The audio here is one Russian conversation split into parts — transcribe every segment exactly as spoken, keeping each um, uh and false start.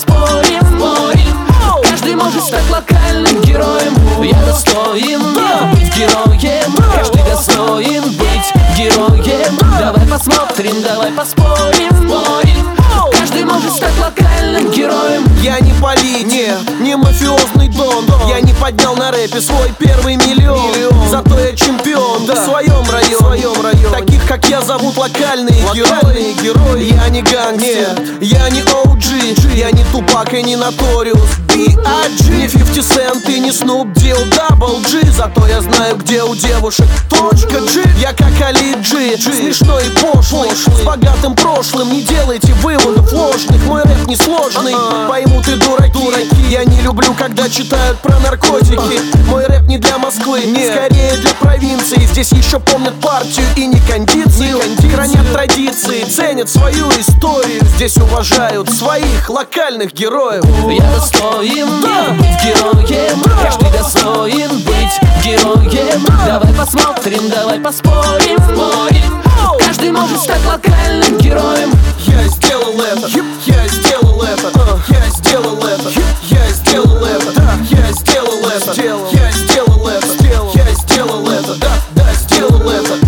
поспорим, спорим. Каждый может стать локальным героем. Я достоин быть героем. Каждый достоин быть героем. Давай посмотрим, давай поспорим, спорим. Каждый может стать локальным героем. Я не политик, не, не мафиозный дон. Я не поднял на рэпе свой первый миллион, миллион. Зато я чемпион, да, в своем районе, в своем районе. Таких как я зовут локальные, локальные герои. герои. Я не гангстер, я не о джи, я не Тупак и не Notorious би ай джи, не фифти Cent и не Snoop Deal Double G. Зато я знаю, где у девушек точка G. Я как Али Джи, смешной и пошлый, с богатым прошлым. Не делайте выводов ложных, мой рэп несложный. Поймут и дураки. Я не люблю, когда читают про наркотики. Мой рэп не для Москвы, скорее для провинции. Здесь еще помнят партию и не кондицию. Хранят традиции, ценят свою историю. Здесь уважают своих локальных героев. Я достоин быть героем. Каждый достоин быть героем. Давай посмотрим, давай поспорим, спорим. Каждый может стать локальным героем. Я сделал это, я сделал это, я сделал это, я сделал это, я сделал это, я сделал это, я сделал это, да, да, сделал это.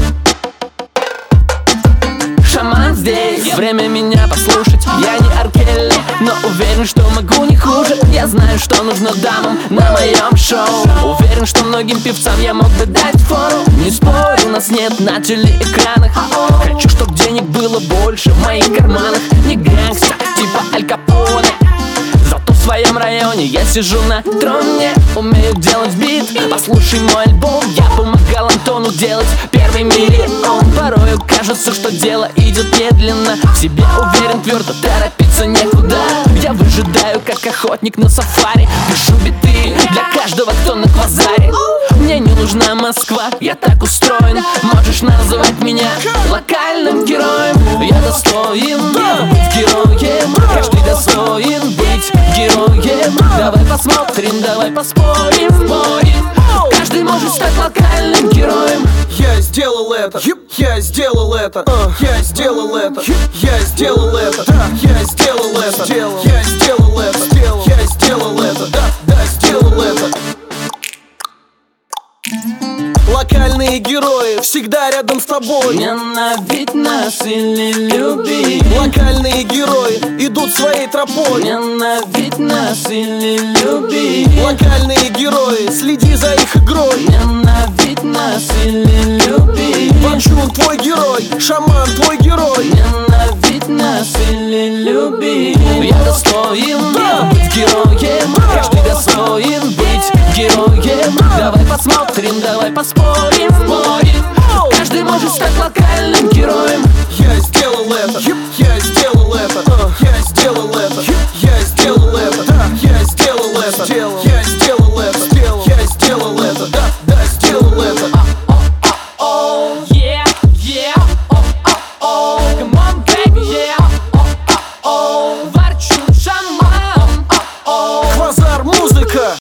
Шаман здесь, время меня послушать. Я не Ар Келли, но уверен, что могу не хуже. Я знаю, что нужно дамам на моем шоу. Уверен, что многим певцам я мог бы дать фору. Не спорю, нас нет на телеэкранах. Хочу, чтоб денег было больше в моих карманах. Не гангста, типа Аль Капоне. Зато в своем районе я сижу на троне. Умею делать бит, послушай мой альбом. Я помогал Антону делать первый миллион. Порою кажется, что дело идет медленно. В себе уверен твердо, торопиться некуда. Я выжидаю, как охотник на сафари. Пишу биты для каждого, кто на квазаре. Мне не нужна Москва, я так устроен. Можешь называть меня локальным героем. Я достоин быть героем. Каждый достоин быть героем. Давай посмотрим, давай поспорим, спорим. Каждый может стать локальным героем. Я сделал это, я сделал это, я сделал это, я сделал это, я сделал это, я сделал это, я сделал это, да, да, сделал это. Локальные герои всегда рядом с тобой. Ненавидь нас или люби. Локальные герои идут своей тропой. Ненавидь нас или люби. Локальные герои, следи за их игрой. Ненавидь нас или люби. Ванчун твой герой, Шаман твой герой. Ненавидь нас или люби. Я достоин быть героем. Каждый достоин быть героем. Давай посмотрим, давай поспорим.